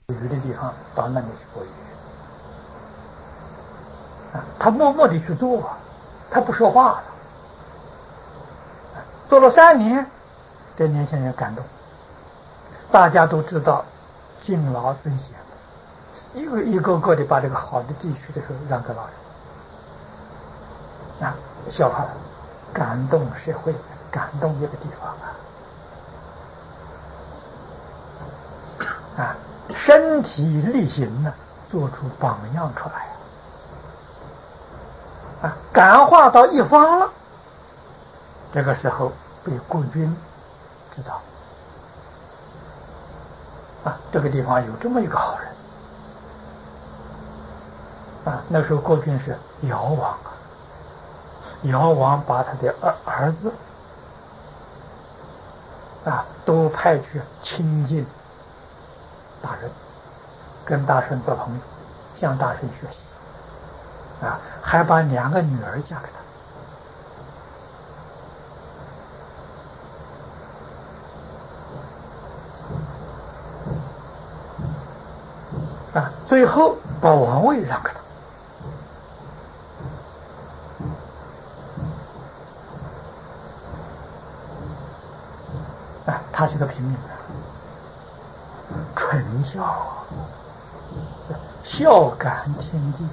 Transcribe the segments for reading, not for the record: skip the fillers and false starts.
鱼的地方到那里去捕鱼。他默默地去做，他不说话了。做了3年，这年轻人感动，大家都知道敬老尊贤，一个个的把这个好的地区的时候让给老人，效法了，感动社会，感动这个地方身体力行呢，做出榜样出来感化到一方了。这个时候被国君知道这个地方有这么一个好人那时候国君是尧王尧王把他的儿子都派去亲近大人，跟大圣做朋友，向大圣学习还把2个女儿嫁给他最后把王位让给他他是个平民纯孝孝感天地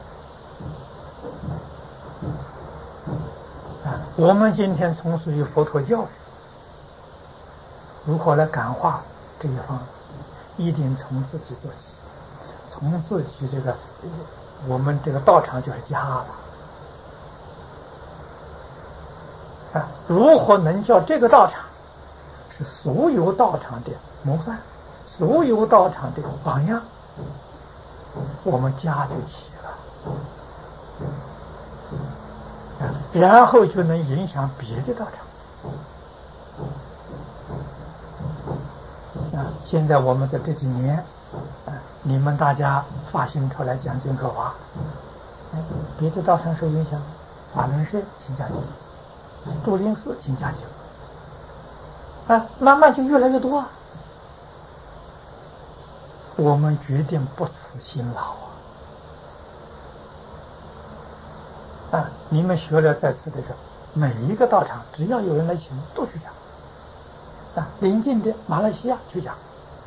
我们今天从事于佛陀教育，如何来感化这一方，一定从自己做起，从自己这个我们这个道场就是家了如何能叫这个道场是所有道场的模范，所有道场的榜样，我们家就起了，然后就能影响别的道场现在我们在这几年你们大家发心出来讲经说法别的道场受影响，法轮社请讲经，竹林寺请讲经慢慢就越来越多我们决定不辞辛劳你们学了在此的时候，每一个道场只要有人来请都去讲邻近的马来西亚去讲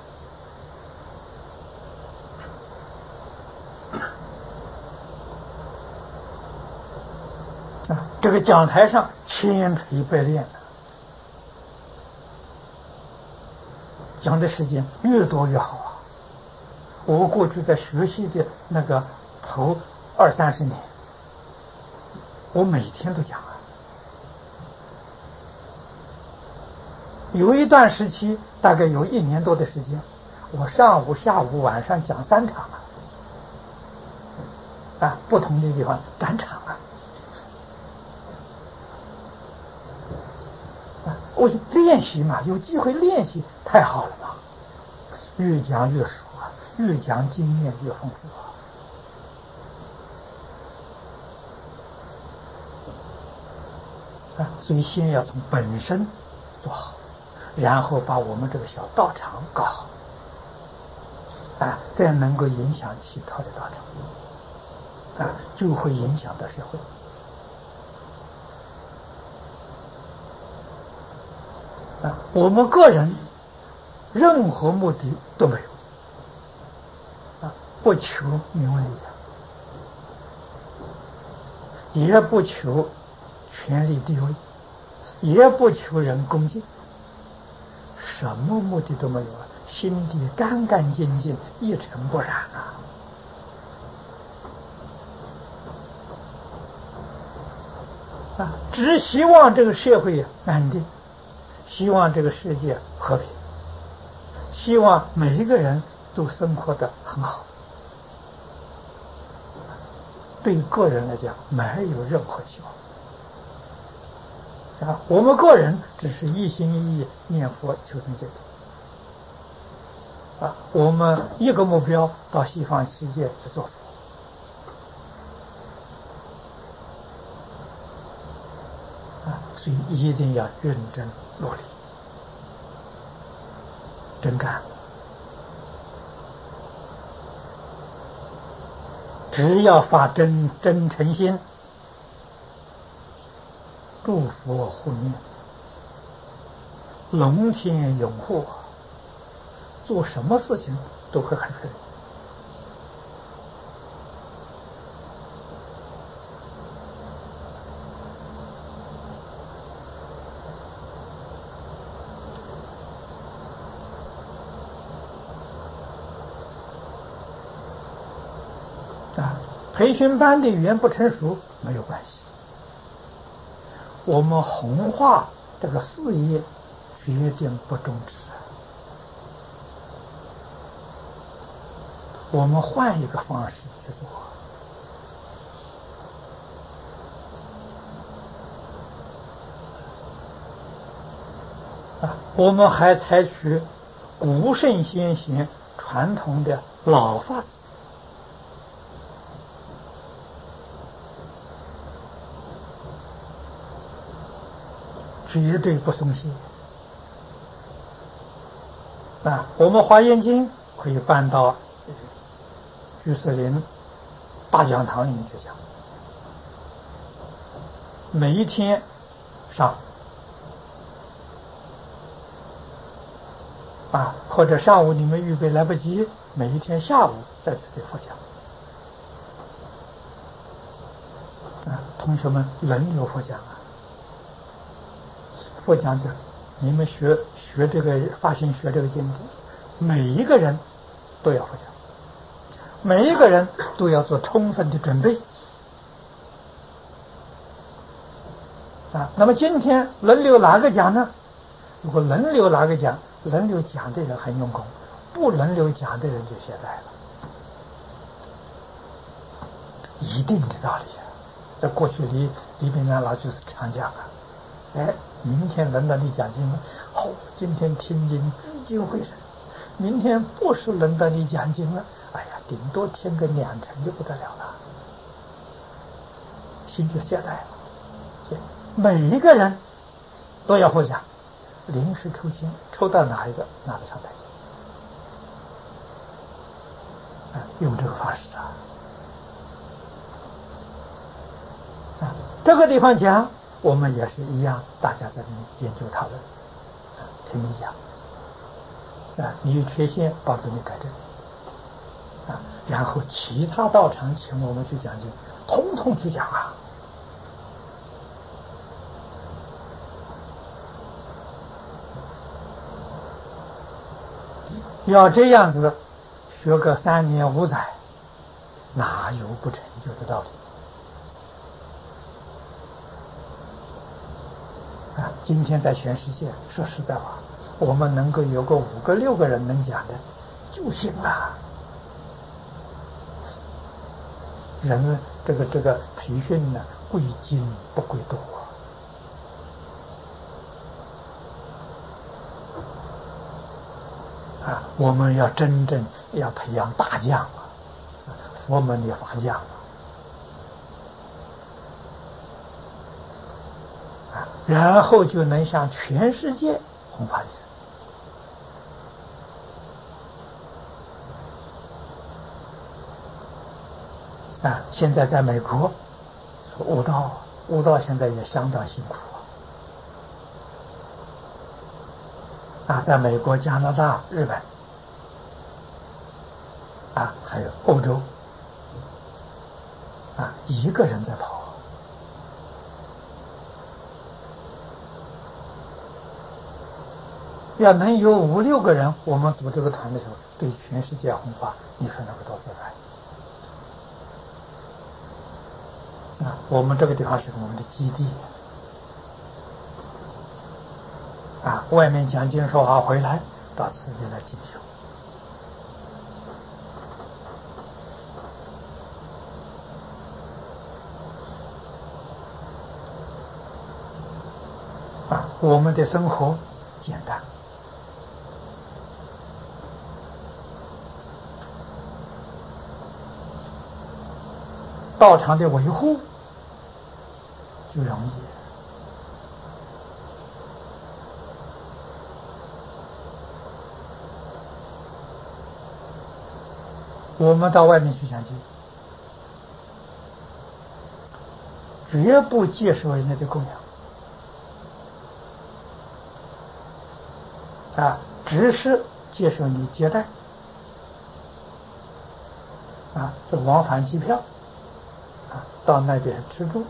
这个讲台上千锤百炼讲的时间越多越好我过去在学习的那个头20-30年，我每天都讲有一段时期大概有1年多的时间，我上午下午晚上讲3场不同的地方赶场我练习嘛，有机会练习太好了嘛，越讲越熟越讲经验越丰富所以先要从本身做好，然后把我们这个小道场搞好再能够影响其他的道场就会影响到社会我们个人任何目的都没有不求名闻利养，也不求权力地位，也不求人恭敬，什么目的都没有心地干干净净，一尘不染只希望这个社会安定，希望这个世界和平，希望每一个人都生活得很好，对个人来讲没有任何期望我们个人只是一心一意念佛求生净土我们一个目标到西方世界去做佛所以一定要认真努力真干只要发真诚心，祝福护念，龙天拥护，做什么事情都会很顺利。培训班的语言不成熟没有关系，我们弘化这个事业决定不终止，我们换一个方式去做。我们还采取古圣先贤传统的老法子，绝对不松懈。我们华严经可以搬到居士林大讲堂里面去讲，每一天上或者上午你们预备来不及，每一天下午在这里佛讲。同学们轮流佛讲佛讲者，你们学这个发心学这个经典，每一个人都要佛讲，每一个人都要做充分的准备。那么今天轮流哪个讲呢？如果轮流哪个讲，轮流讲的人很用功，不轮流讲的人就懈怠了，一定的道理在过去李炳南老居士常讲明天轮到你讲经了，今天听经聚精会神，明天不是轮到你讲经了，顶多听个2成就不得了了，心就懈怠了。每一个人都要佛讲，临时抽签，抽到哪一个拿得上台阶，用这个方式这个地方讲，我们也是一样，大家在研究讨论，听你讲你有缺陷，帮助你改正然后其他道场请我们去讲经，统统去讲要这样子学个3年5载，哪有不成就的道理今天在全世界说实在话，我们能够有个5个6个人能讲的就行了。人这个培训呢，贵精不贵多我们要真正要培养大将佛门的法将然后就能向全世界弘法利生现在在美国悟道现在也相当辛苦在美国、加拿大、日本还有欧洲一个人在跑要能有5、6个人，我们组这个团的时候，对全世界弘法，你说那个多自在我们这个地方是我们的基地外面讲经说法回来到此地来进修我们的生活简单道场的维护就容易我们到外面去讲经绝不接受人家的供养只是接受你接待这往返机票到那边吃住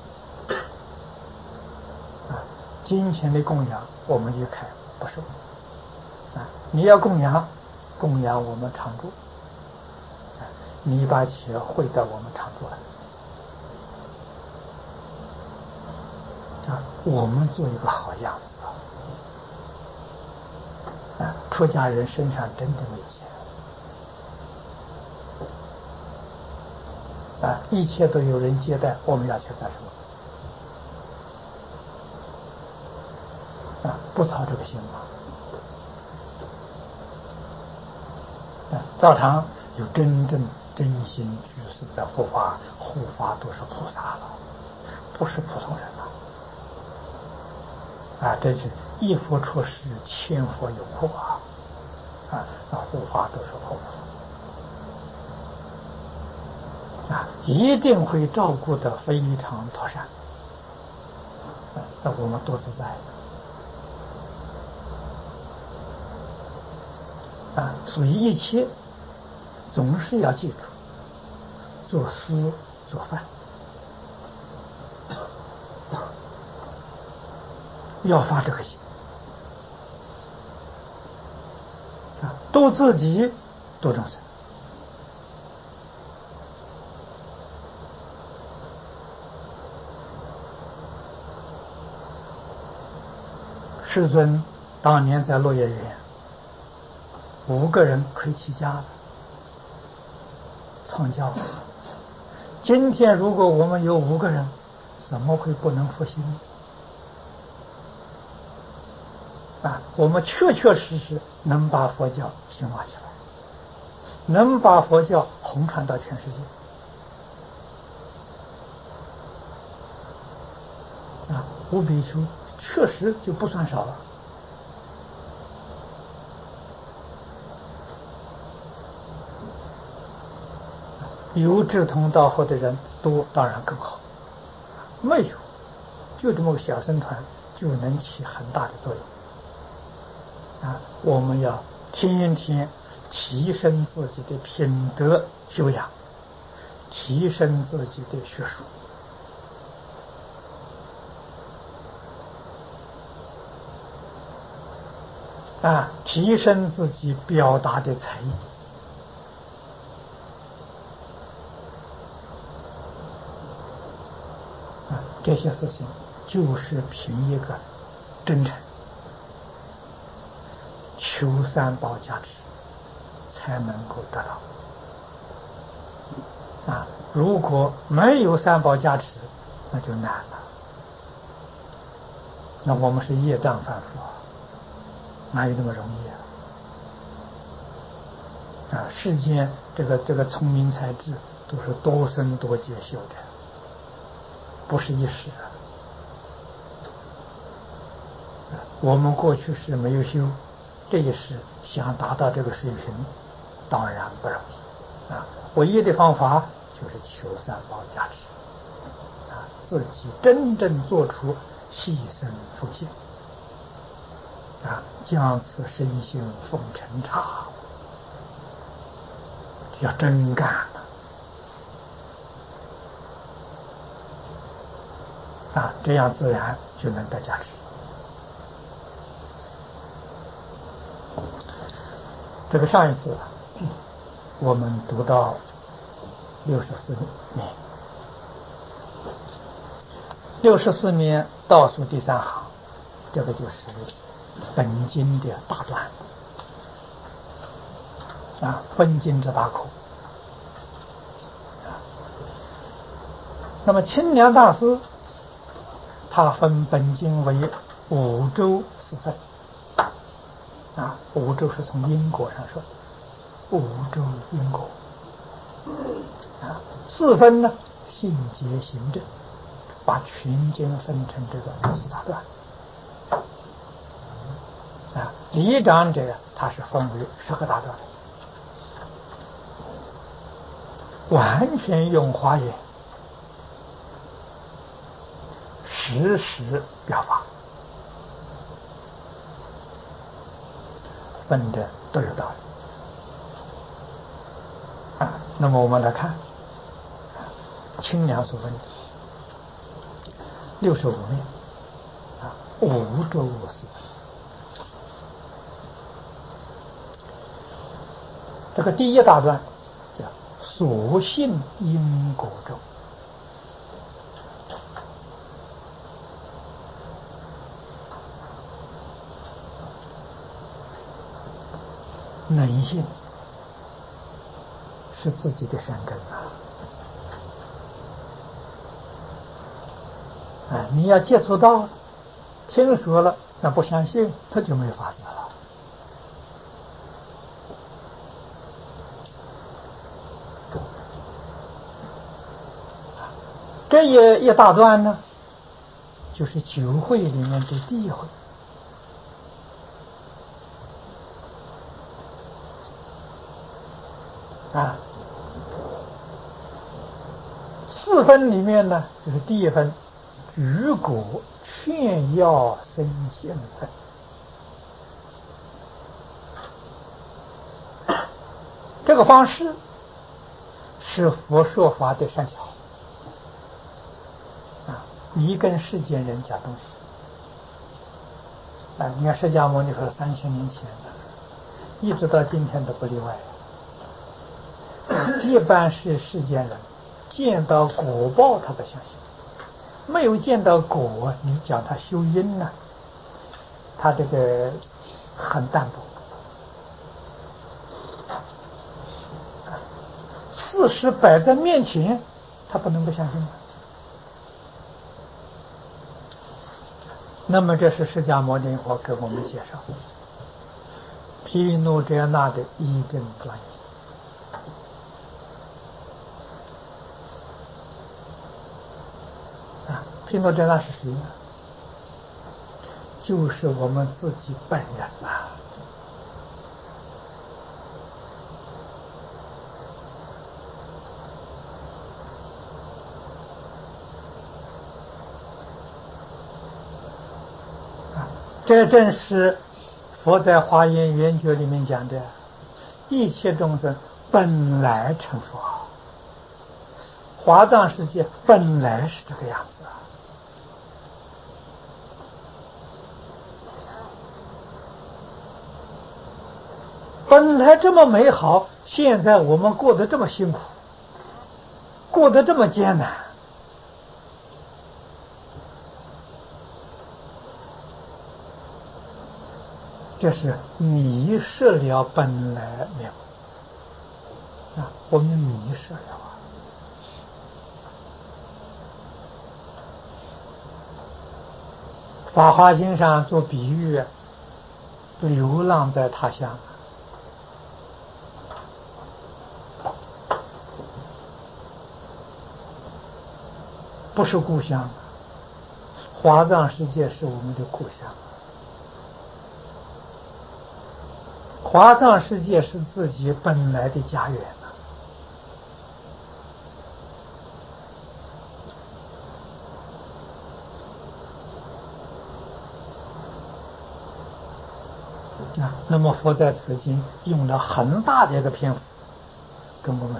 金钱的供养我们一概不收你要供养我们常住你把钱汇到我们常住来我们做一个好样子出家人身上真的没钱一切都有人接待，我们要去干什么不操这个心吗道场有真正真心居士在护法都是菩萨了，不是普通人了这是一佛出世，千佛有护那护法都是菩萨一定会照顾得非常妥善那我们多自在所以一切总是要记住做思做饭要发这个心度自己度众生世尊当年在落叶园5个人可以起家了创教今天如果我们有5个人怎么会不能复兴我们确确实实能把佛教兴旺起来，能把佛教弘传到全世界5比丘确实就不算少了有志同道合的人多当然更好没有就这么个小僧团就能起很大的作用我们要天天提升自己的品德修养，提升自己的学术提升自己表达的才艺这些事情就是凭一个真诚求三宝加持才能够得到如果没有三宝加持那就难了那我们是业障反复哪有那么容易世间这个聪明才智都是多生多劫修的不是一时我们过去是没有修这一世想达到这个水平当然不容易唯一的方法就是求三宝加持自己真正做出牺牲奉献将此身心奉成茶要真干了这样自然就能得加持这个上一次我们读到64年64年倒数第3行这个就是本经的大段分经之大口那么清凉大师他分本经为5洲4分5洲是从因果上说5洲因果4分呢性结行证把全经分成这个4大段理长者他是分为10个大段完全用华严实时表法，分的都有道理啊。那么我们来看清凉所分65面啊，5周4分。这个第一大段叫所信因果咒，能信是自己的善根啊！你要接触到了，听说了，那不相信，他就没法子了。这一大段呢，就是九会里面的第一会啊。4分里面呢，就是第一分，如果劝要生信分。这个方式是佛说法的善巧啊，你跟世间人讲东西啊，你看释迦牟尼佛3000年前的，一直到今天都不例外。一般是世间人见到果报他不相信，没有见到果，你讲他修因呢，他这个很淡薄。事实摆在面前，他不能不相信。那么这是释迦牟尼佛给我们介绍毗卢遮那的一真专业啊。毗卢遮那是谁呢？就是我们自己本人啊。这正是佛在《华严圆觉》里面讲的，一切众生本来成佛，华藏世界本来是这个样子啊。本来这么美好，现在我们过得这么辛苦，过得这么艰难。这是迷失了本来面目啊！我们迷失了啊！《法华经》上做比喻，流浪在他乡，不是故乡。华藏世界是我们的故乡。华藏世界是自己本来的家园啊！那么佛在此经用了很大的一个篇幅跟我们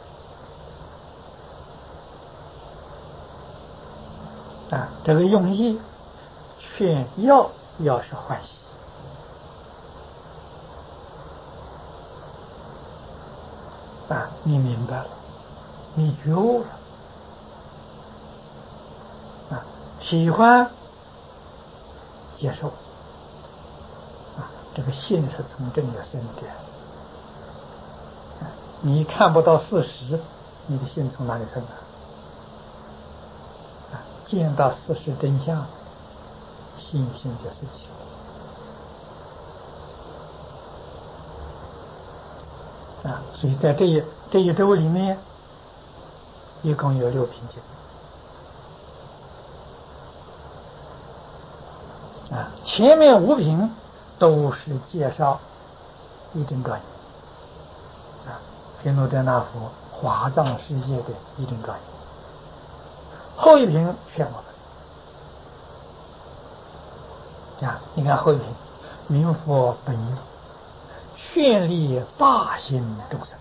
说啊，这个用意劝要是欢喜啊，你明白了，你觉悟了啊，喜欢接受啊，这个信是从这里生的。你看不到事实，你的心从哪里生啊？见到事实真相，信心就升起啊。所以在这一周里面，一共有6品经啊。前面5品都是介绍一真专业啊，毗卢遮那佛华藏世界的一真专业。后一品劝我们啊，你看后面，云佛本意，绚丽大心众生。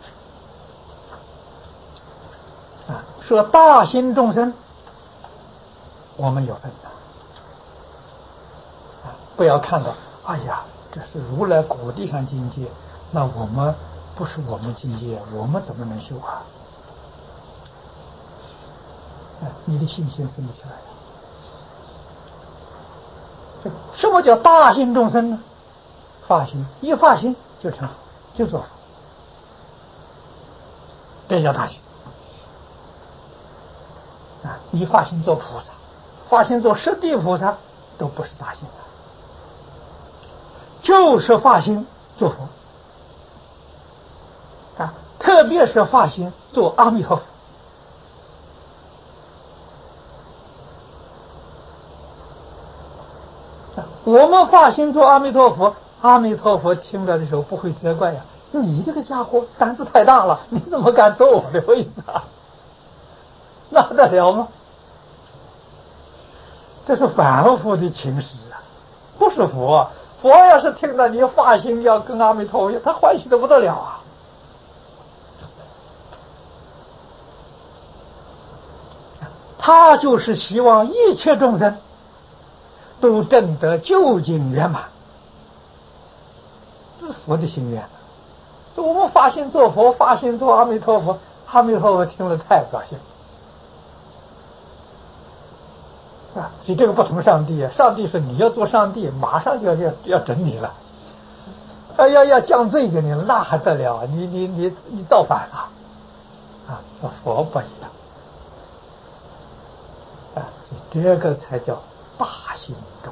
啊，说大心众生，我们有份的。啊，不要看到，哎呀，这是如来果地上境界，那我们不是我们境界，我们怎么能修啊？你的信心是立起来的。这什么叫大心众生呢？发心，一发心就成佛，就做佛，这叫大心。啊，你发心做菩萨，发心做十地菩萨，都不是大心的，就是发心做佛。啊，特别是发心做阿弥陀佛。我们发心做阿弥陀佛，阿弥陀佛听了的时候不会责怪呀，你这个家伙胆子太大了，你怎么敢夺我的位子啊？那得了吗？这是凡夫的情史啊，不是佛。佛要是听到你发心要跟阿弥陀佛，他欢喜的不得了啊！他就是希望一切众生都证得究竟圆满，这是佛的心愿。我们发心做佛，发心做阿弥陀佛，阿弥陀佛听了太高兴啊！所以这个不同上帝啊，上帝是你要做上帝，马上就要整你了，要降罪给你了，那还得了啊！你造反了啊！佛不一样啊，所以这个才叫大心众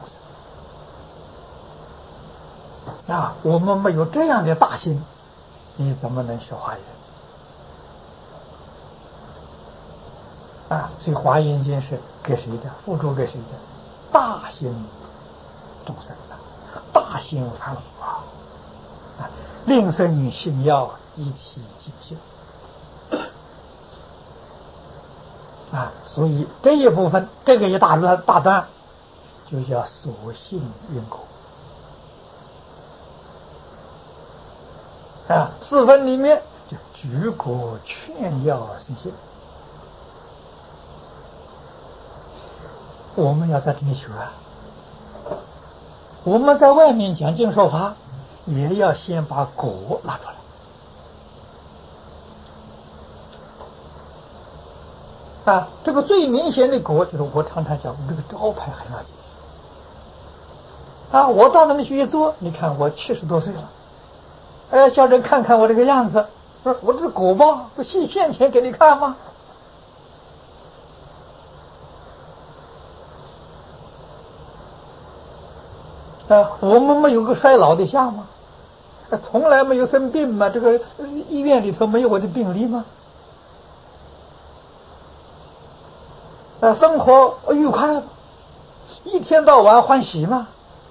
生啊！我们没有这样的大心，你怎么能学华严啊？所以华严经是给谁的？付诸给谁的？大心众生的，大心凡夫啊！令生信要一起进修啊！所以这一部分，这个一大段，就叫所信因果啊。四分里面就举果劝要生信。我们要在这里学啊，我们在外面讲经说法，也要先把果拿出来啊。这个最明显的果就是我常常讲，我这个招牌很要紧啊。我到那里去一坐，你看我70多岁了，叫人看看我这个样子，不是我这是果报，不现前给你看吗？我们没有个衰老的相吗？从来没有生病吗？这个医院里头没有我的病历吗？生活愉快吗？一天到晚欢喜吗？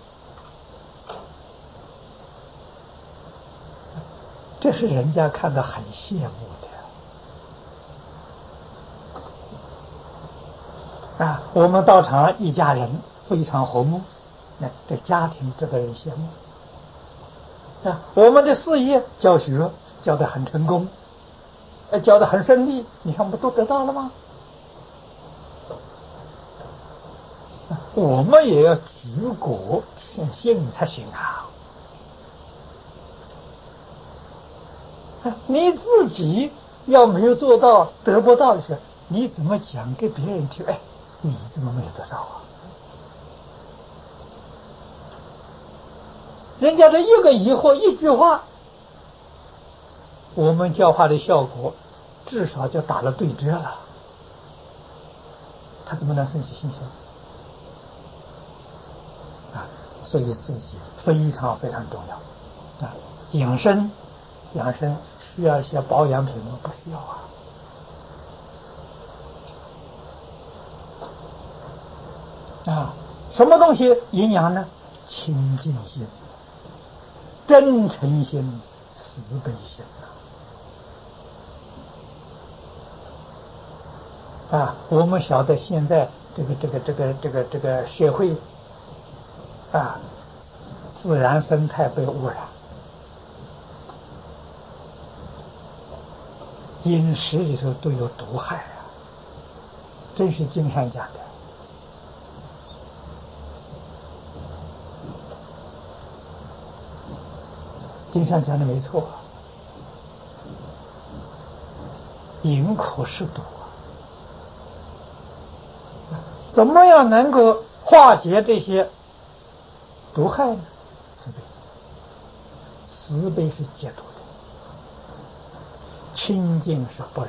这是人家看得很羡慕的啊！我们道场一家人非常和睦，这家庭值得人羡慕啊！我们的事业教学教得很成功，教得很顺利，你看我们都得到了吗？我们也要举果劝信才行啊！你自己要没有做到，得不到的时候，你怎么讲给别人听？哎，你怎么没有得到啊？人家这一个疑惑，一句话，我们教化的效果至少就打了对折了，他怎么能升起信心啊？所以自己非常非常重要啊！养生需要一些保养品吗？不需要啊！什么东西营养呢？清净心、真诚心、慈悲心啊！我们晓得现在这个社会啊，自然生态被污染，饮食里头都有毒害啊，真是经上讲的。经上讲的没错，饮苦是毒啊！怎么样能够化解这些毒害呢？慈悲，慈悲是解毒的，清净是不染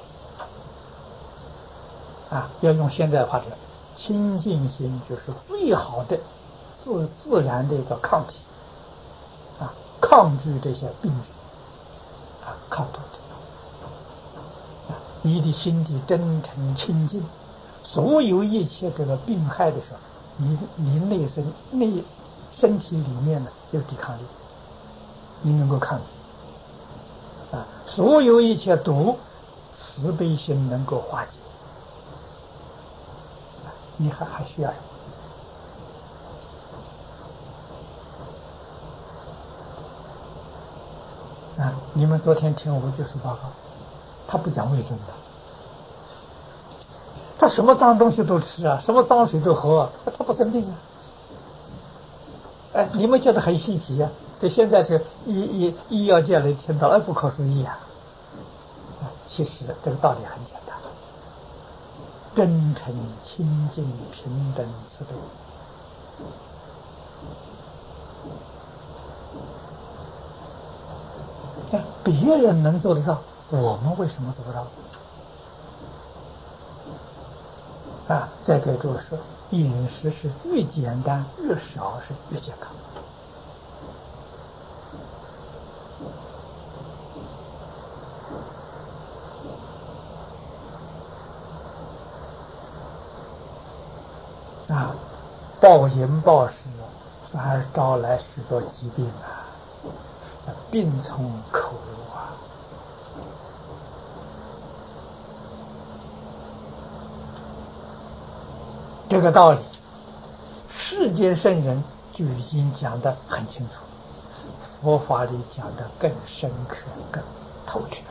的啊！要用现在话说，清净心就是最好的自然的一个抗体啊，抗拒这些病啊，抗毒的。你的心地真诚清净，所有一切这个病害的时候，你身体里面呢有抵抗力，你能够抗拒啊，所有一切毒，慈悲心能够化解，你还需要什么啊？你们昨天听我就是报告，他不讲卫生的，他什么脏东西都吃啊，什么脏水都喝啊，他不生病啊。哎，你们觉得很稀奇啊？对，现在这医药界里听到，哎，不可思议啊！其实这个道理很简单，真诚、清净、平等、慈悲。别人能做得到，我们为什么做不到？啊，再给诸位说，饮食是越简单越少是越健康。啊，暴饮暴食反而招来许多疾病啊，叫病从口入啊。这个道理，世间圣人就已经讲得很清楚，佛法里讲得更深刻、更透彻。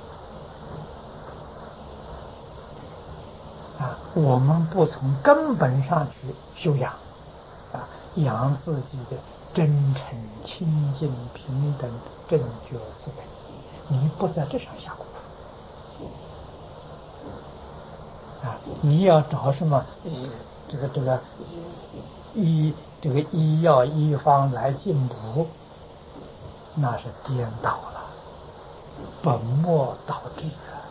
啊，我们不从根本上去修养，啊，养自己的真诚、清净、平等、正觉、慈悲，你不在这上下功夫，啊，你要找什么医药医方来进补，那是颠倒了，本末倒置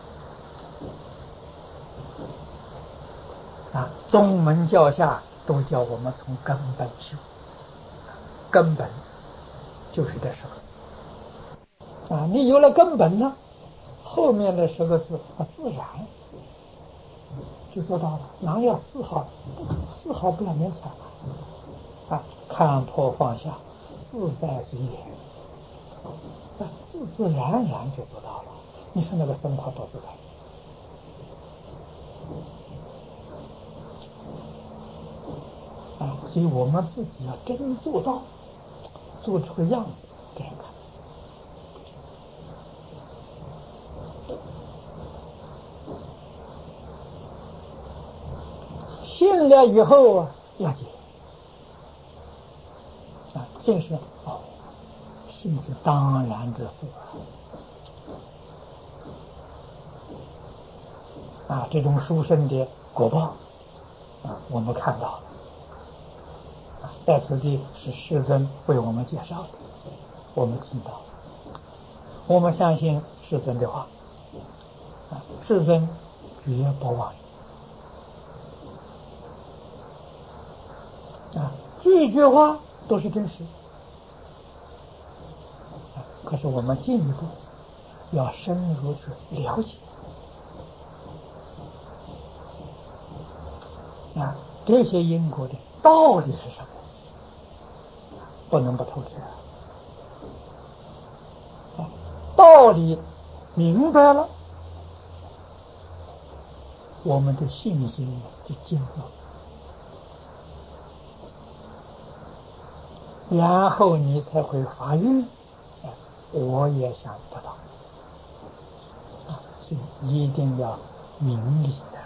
啊！宗门教下都叫我们从根本修，根本就是这10个字啊！你有了根本呢，后面的10个字自然就做到了。哪要丝毫不要勉强啊！看破放下，自在随缘，自然就做到了。你说那个生活多自在啊！所以我们自己要真做到，做出个样子给人看。信了以后啊，要解啊，信是信是当然之事啊，这种殊胜的果报啊，我们看到了。在此地是世尊为我们介绍的，我们听到了，我们相信世尊的话啊，世尊绝不妄语啊，句句话都是真实啊。可是我们进一步要深入去了解啊，这些因果的道理是什么，不能不透彻啊。道理明白了，我们的信心就坚固然后你才会发愿，我也想得到，所以一定要明理的。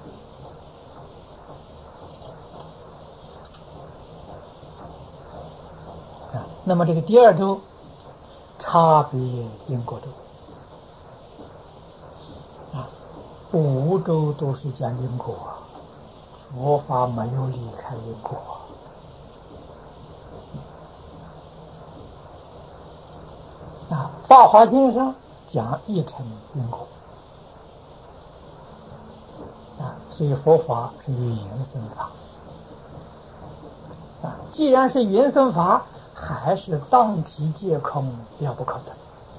那么这个第二周差别因果周五周都是讲因果，佛法没有离开因果。法华经上讲一乘因果所以佛法是原生法既然是原生法，还是当体皆空，了不可得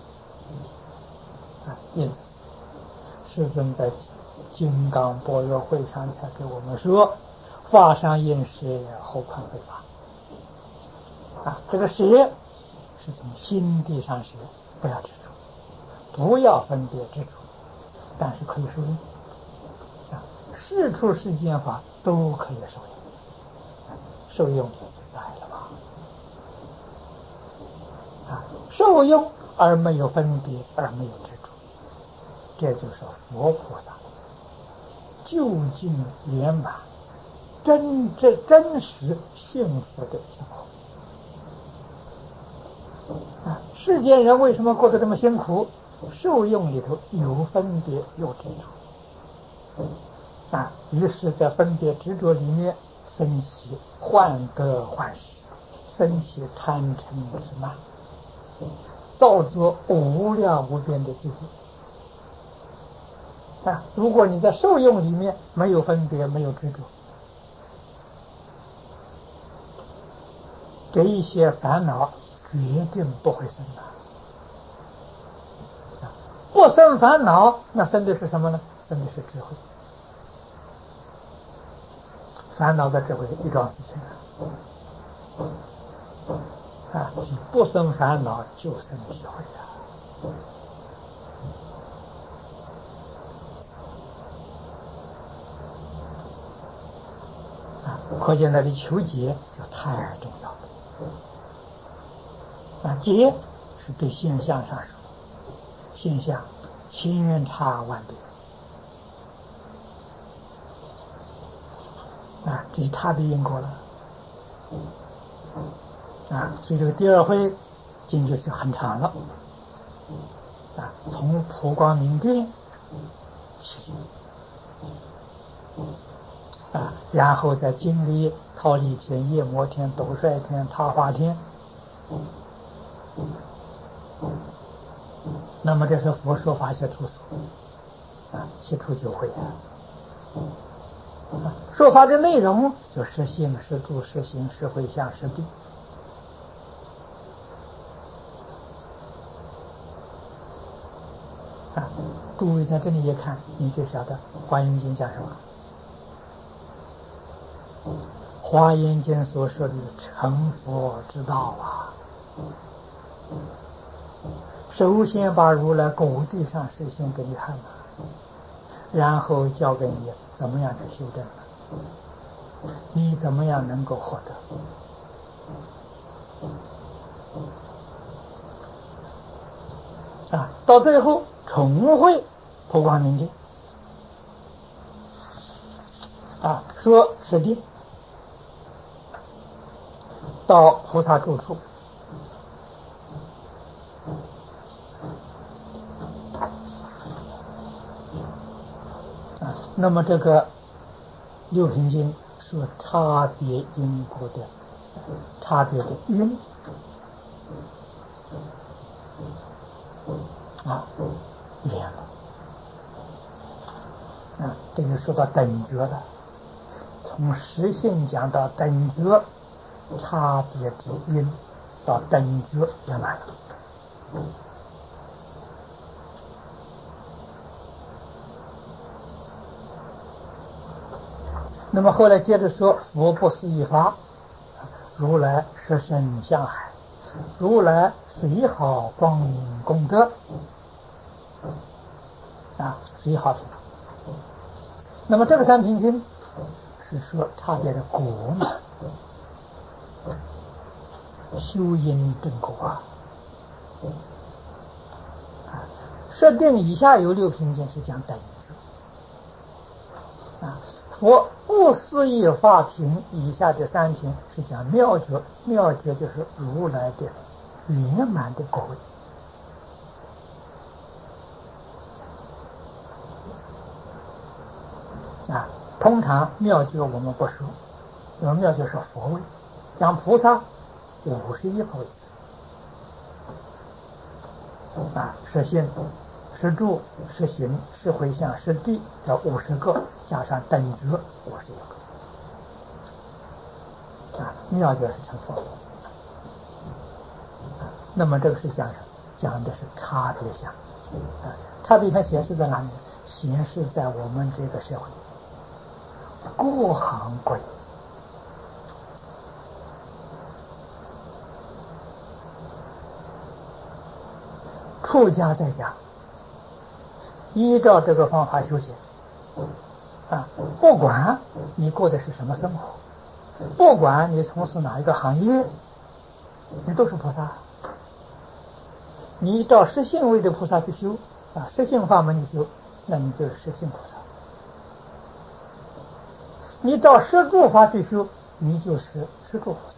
因此世尊在金刚般若会上才给我们说，法上应舍，后况非法这个舍是从心地上舍，不要执着，不要分别执着，但是可以受用世出世间法都可以受用，受用就自在了嘛受用而没有分别，而没有执着，这就是佛菩萨究竟圆满真实幸福的生活世间人为什么过得这么辛苦？受用里头有分别，有执着于是在分别执着里面生起患得患失，生起贪嗔痴慢，造作无量无边的罪业如果你在受用里面没有分别，没有执着，这一些烦恼决定不会生不生烦恼，那生的是什么呢？生的是智慧。烦恼的智慧一桩事情不生烦恼就生智慧可见那的求解就太重要了解是对现象上说，现象千差万别这是差别因果了所以这个第二回经就是很长了从普光明殿起然后再经历忉利天、夜摩天、斗率天、他化天那么这是佛说法解脱所七处九会说法的内容就实性、实住、实行、实会相、实地诸位在这里一看，你就晓得华严经讲什么。华严经所说的成佛之道首先把如来果地上实现给你看然后教给你怎么样去修正你怎么样能够获得到最后重会普光明经说是定到菩萨住处那么这个六品经说差别因果的差别的因圆了这就说到等觉了，从实性讲到等觉，差别之因到等觉圆满了。那么后来接着说佛不思议法，如来实身相海，如来随好光明功德随好品。那么这个三品经是说差别的果呢修因正果啊。设定以下有六品经是讲等觉啊，佛不思议法品以下的三品是讲妙觉，妙觉就是如来的圆满的果位啊。通常妙觉我们不说，因为妙觉是佛位，讲菩萨51个位啊，是心、是住、是行、是回向、是地，这50个加上等觉51个啊。妙觉是成佛那么这个是讲什么？讲的是差别相啊。差别相显示在哪里？显示在我们这个社会各行各业。出家在家，依照这个方法修行啊，不管你过的是什么生活，不管你从事哪一个行业，你都是菩萨。你照实性位的菩萨去修啊，实性法门去修，那你就是实性菩萨。你照实住法去修，你就是实住菩萨。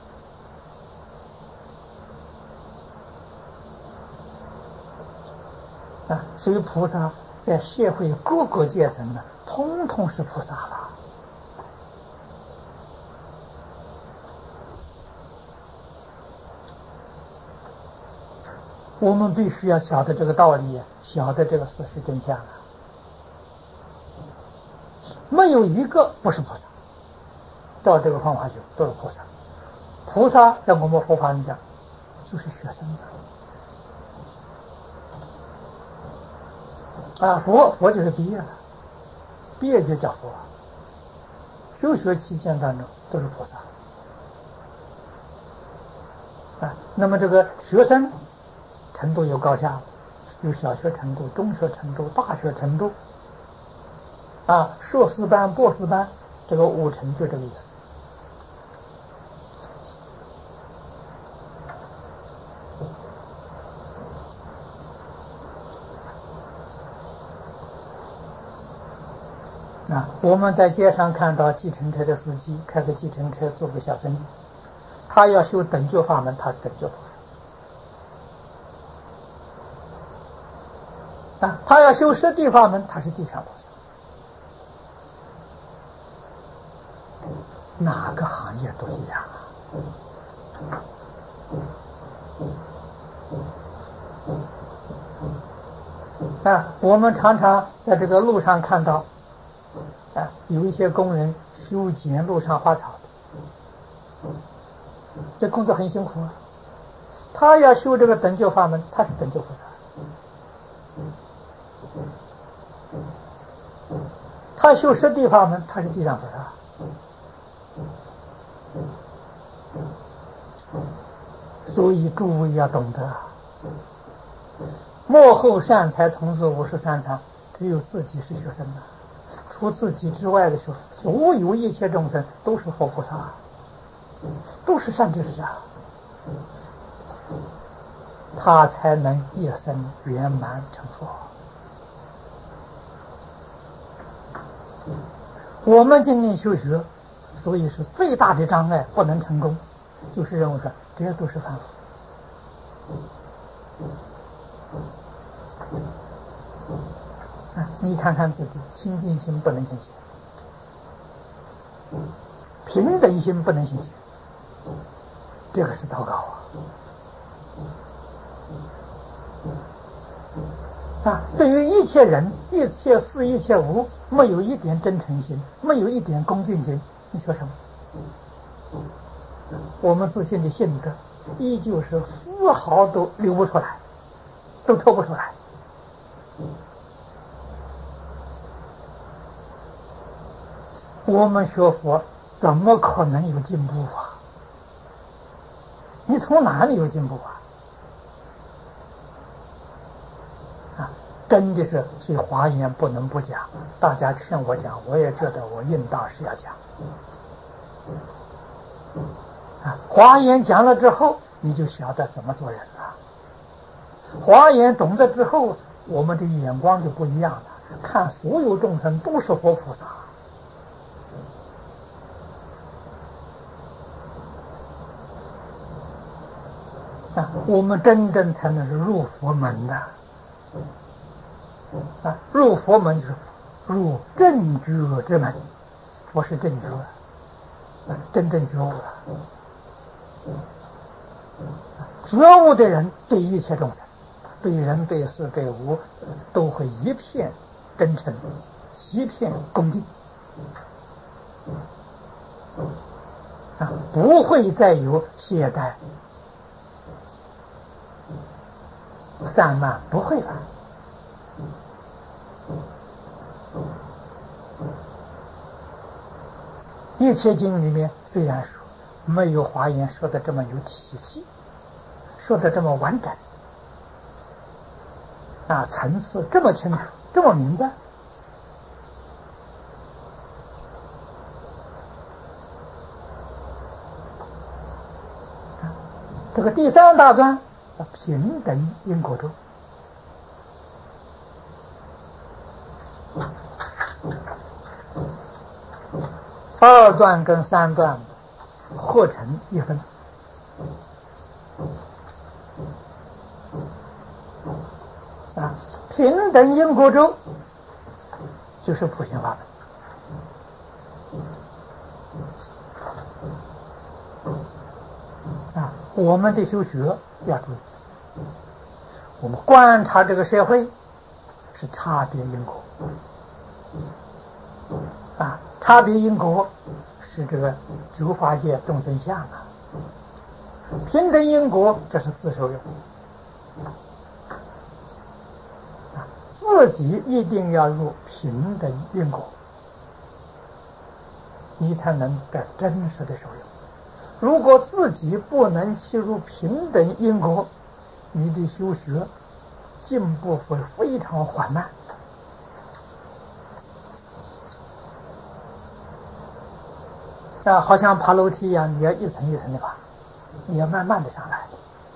所以菩萨在社会各个阶层呢，通通是菩萨了。我们必须要晓得这个道理，晓得这个事实真相啊！没有一个不是菩萨，照这个方法修都是菩萨。菩萨在我们佛法里讲，就是学生啊，佛就是毕业了，毕业就叫佛。修学期间当中都是菩萨啊。那么这个学生程度有高下，有小学程度、中学程度、大学程度啊，硕士班、博士班，这个5成就这个意思。我们在街上看到计程车的司机开个计程车做个小生意，他要修等觉法门，他是等觉菩萨啊；他要修实地法门，他是地上菩萨。哪个行业都一样啊！我们常常在这个路上看到有一些工人修剪路上花草的，这工作很辛苦啊。他要修这个等觉法门，他是等觉菩萨；他修实地法门，他是地上菩萨。所以诸位要懂得，幕后善财童子53场，只有自己是学生的，除自己之外的时候，所有一切众生都是佛菩萨，都是善知识啊，他才能一生圆满成佛。我们今天修学，所以是最大的障碍，不能成功，就是认为说这些都是凡夫。你看看自己，清净心不能行邪，平等心不能行邪，这个是糟糕啊！对于一切人、一切事、一切物，没有一点真诚心，没有一点恭敬心，你说什么？我们自信的性德，依旧是丝毫都流不出来，都透不出来。我们学佛怎么可能有进步啊？你从哪里有进步啊？真的是，所以华严不能不讲。大家劝我讲，我也觉得我应当是要讲。 华严讲了之后，你就晓得怎么做人了。华严懂得之后，我们的眼光就不一样了，看所有众生都是活菩萨。我们真正才能是入佛门的。入佛门就是入正觉之门，佛是正觉，真正觉悟了。觉悟的人对一切众生，对人对事对物，都会一片真诚，一片恭敬，不会再有懈怠散漫，不会了。一切经里面虽然说没有华严说的这么有体系，说的这么完整，层次这么清楚，这么明白。这个第三大段平等因果咒，二段跟三段合成一分。平等因果咒就是普贤法门。我们的修学要注意，我们观察这个社会是差别因果，差别因果是这个九法界众生相平等因果这是自受用。自己一定要入平等因果，你才能得真实的受用。如果自己不能契入平等因果，你的修学进步会非常缓慢。好像爬楼梯一样，你要一层一层的爬，你要慢慢的上来。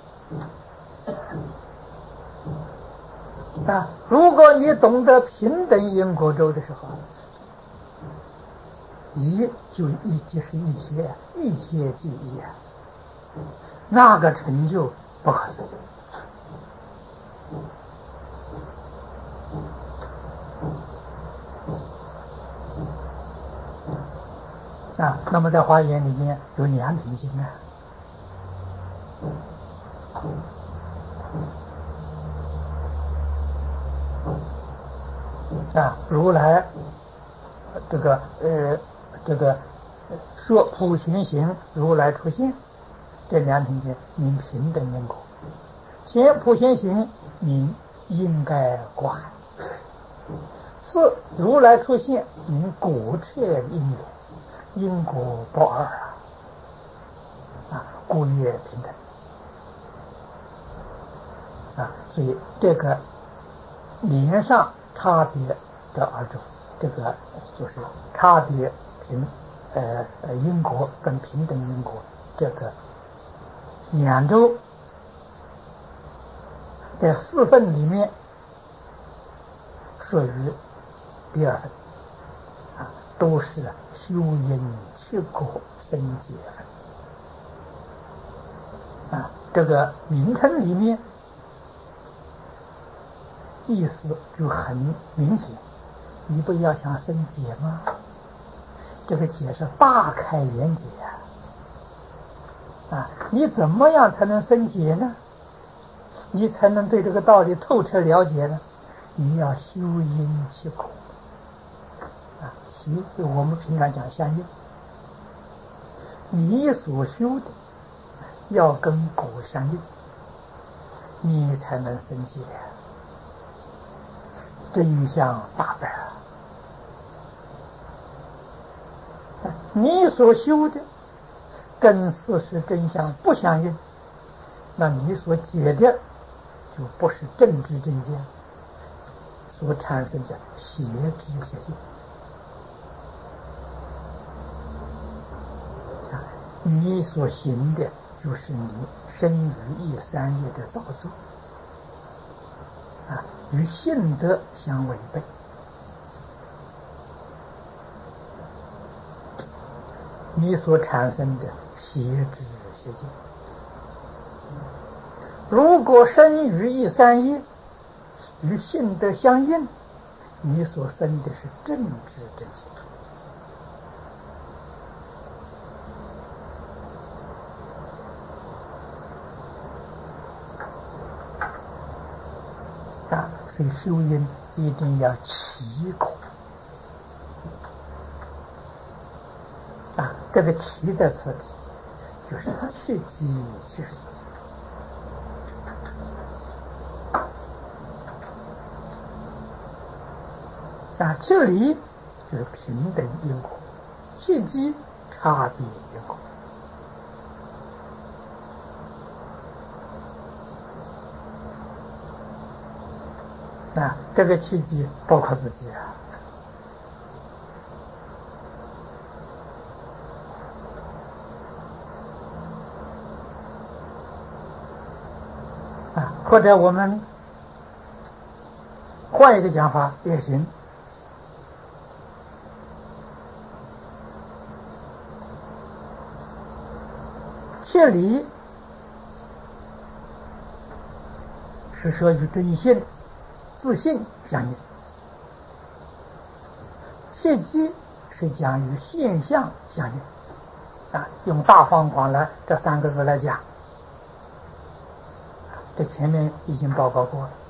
如果你懂得平等因果咒的时候，一就一就是一切，一切即一，那个成就不可思议。那么在华严里面有两品心如来这个说普贤行如来出现，这两品心名平等因果。前普贤行名应该果海，次如来出现名果彻因缘，因果不二故曰平等所以这个连上差别的二种，这个就是差别因果跟平等因果这个两周在四分里面属于第二分都是修因七果生解分这个名称里面意思就很明显，你不要想生解吗？这个解是大开眼界你怎么样才能生解呢？你才能对这个道理透彻了解呢？你要修因七果我们平常讲相应，你所修的要跟果相应，你才能生解，真相大白你所修的跟事实真相不相应，那你所解的就不是正知正见，所产生的邪知邪见你所行的就是你身语意三业的造作与性德相违背。你所产生的邪知邪见，如果身语意三业与性德相应，你所生的是正知正见。所以修因一定要起果这个起在此里就是契机之理这里就是平等因果，契机差别因果这个契机包括自己或者我们换一个讲法也行，切理是说与真性自信相应，切机是讲与现象相应用大方广来这三个字来讲，这前面已经报告过了。